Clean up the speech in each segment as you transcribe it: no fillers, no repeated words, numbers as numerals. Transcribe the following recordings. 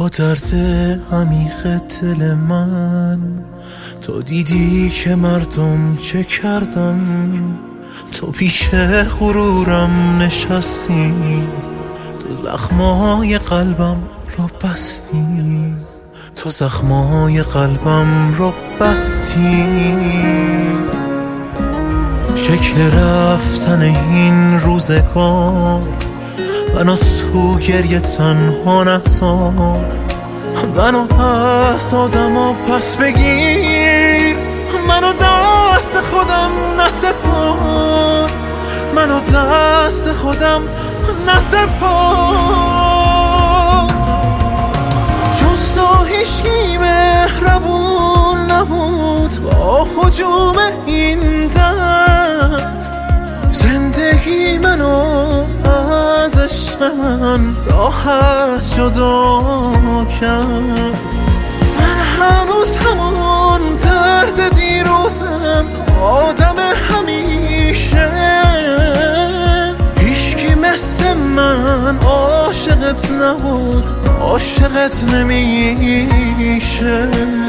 با درد عمیق دل من تو دیدی که مردم چه کردن، تو پیش غرورم نشستی، تو زخمای قلبم رو بستی، تو زخمای قلبم رو بستی. شکل رفتن این روزگار منو تو گریه تنها نذار، منو از آدما پس بگیر، منو دست خودم نسپار، منو دست خودم نسپار. جز تو هیچکی مهربون نبود با هجوم این درد، زندگی منو از عشق من راحت جدا کرد. من هنوز همون درد دیروزم، آدم همیشه، هیچکی مثل من عاشقت نبود، عاشقت نمیشه.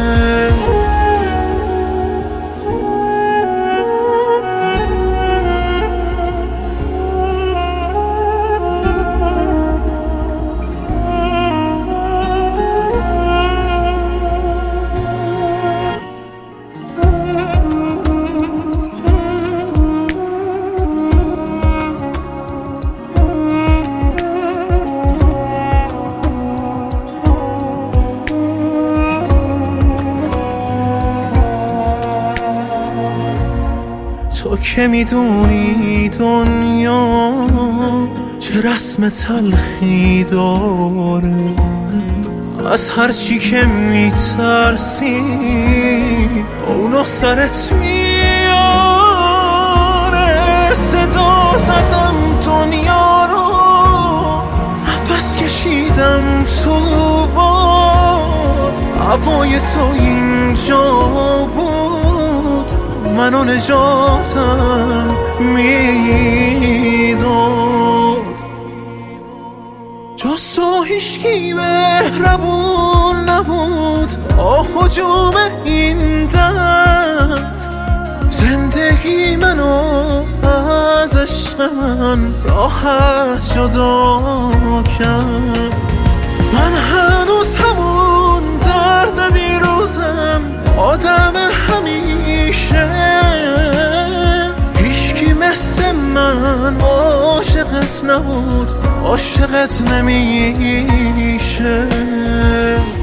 تو که میدونی دنیا چه رسم تلخی داره، از هرچی که میترسی اونو سرت میاره. صدا زدم دنیا رو، نفس کشیدم تو باد، هوای تو اینجا بود، منو نجاتم میداد. جز تو هیچکی مهربون نبود با هجوم این درد، زندگی منو از عشق من راحت جدا کرد. من هنوز همون درد دیروزم، آدم همیشه، هیچکی مثل من عاشقت نبود، عاشقت نمیشه.